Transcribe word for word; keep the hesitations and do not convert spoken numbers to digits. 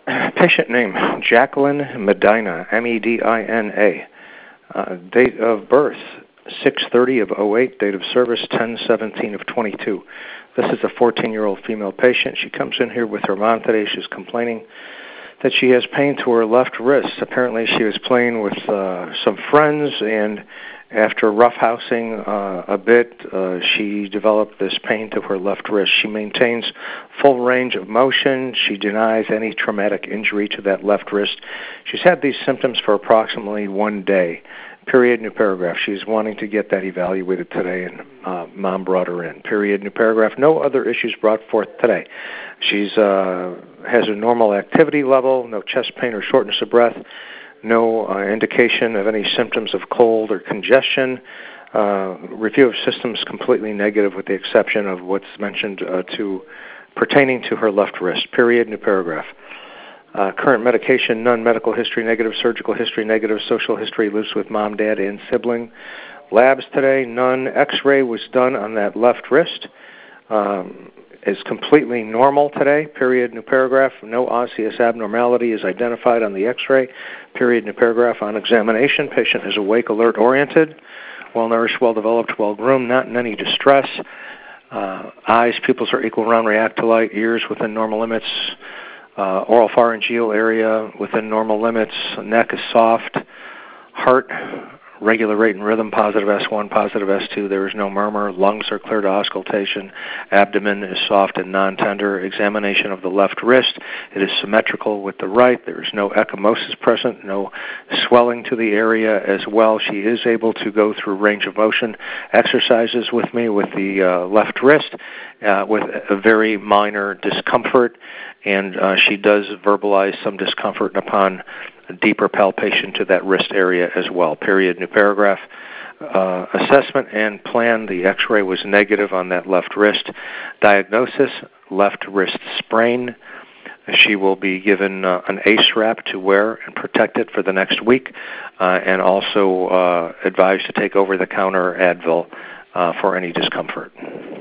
Patient name, Jacqueline Medina, M E D I N A. Uh, date of birth, six thirty of oh eight. Date of service, ten seventeen of twenty-two. This is a fourteen-year-old female patient. She comes in here with her mom today. She's complaining that she has pain to her left wrist. Apparently she was playing with uh, some friends, and after roughhousing uh, a bit, uh, she developed this pain to her left wrist. She maintains full range of motion. She denies any traumatic injury to that left wrist. She's had these symptoms for approximately one day. Period, new paragraph. She's wanting to get that evaluated today, and uh, mom brought her in. Period, new paragraph. No other issues brought forth today. She's uh, has a normal activity level, no chest pain or shortness of breath, no uh, indication of any symptoms of cold or congestion. Uh, review of systems completely negative with the exception of what's mentioned uh, to pertaining to her left wrist. Period, new paragraph. Uh, current medication, none. Medical history, negative. Surgical history, negative. Social history, lives with mom, dad, and sibling. Labs today, none. X-ray was done on that left wrist. Um, is completely normal today. Period, new paragraph. No osseous abnormality is identified on the X-ray. Period, new paragraph. On examination, patient is awake, alert, oriented, well-nourished, well-developed, well-groomed, not in any distress. Uh, eyes, pupils are equal, round, react to light. Ears within normal limits. Uh, oral pharyngeal area within normal limits. Neck is soft. Heart, regular rate and rhythm, positive S one, positive S two. There is no murmur. Lungs are clear to auscultation. Abdomen is soft and non-tender. Examination of the left wrist. It is symmetrical with the right. There is no ecchymosis present, no swelling to the area as well. She is able to go through range of motion exercises with me with the uh, left wrist uh, with a very minor discomfort, and uh, she does verbalize some discomfort upon deeper palpation to that wrist area as well. Period, new paragraph. Uh, assessment and plan, the X-ray was negative on that left wrist. Diagnosis, left wrist sprain. She will be given uh, an A C E wrap to wear and protect it for the next week, uh, and also uh, advised to take over-the-counter Advil uh, for any discomfort.